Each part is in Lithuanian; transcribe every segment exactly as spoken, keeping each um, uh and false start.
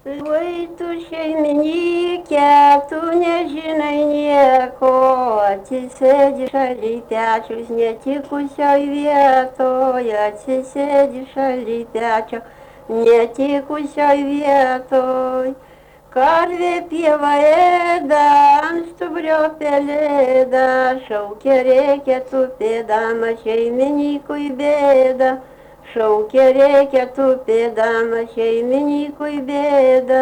Oi, tu šeimininkė, tu nežinai nieko, atsisėdi šalytečius netikusioj vietoj, atsisėdi šalytečio netikusioj vietoj. Karvė pieva ėda, ant stubrio pelėda, šaukia reikia tupėdama šeimininkui bėda. Šaukia reikia tupėdama šeimininkui bėda.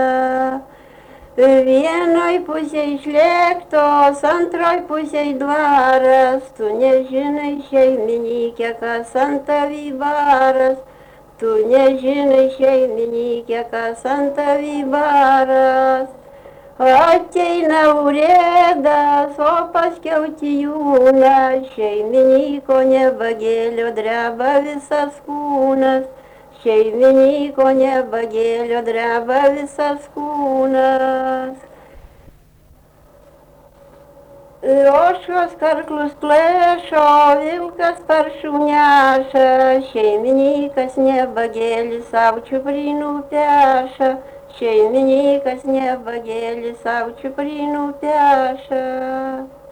Vienoj pusėj šlėktos, antroj pusėj dvaras, tu nežinai šeimininkė, kas ant tavy baras. Tu nežinai šeimininkė, kas ant tavy baras. Ateina urėdas, o paskiau tijūnas, šeimininko nebagėlio dreba visas kūnas, šeimininko nebagėlio dreba visas kūnas. Ožkos karklus plėšo, vilkas paršų neša, šeimininkas nebagėlis savo čiuprinų peša. Šeimininkas nebagėlis savo čiuprinų peša.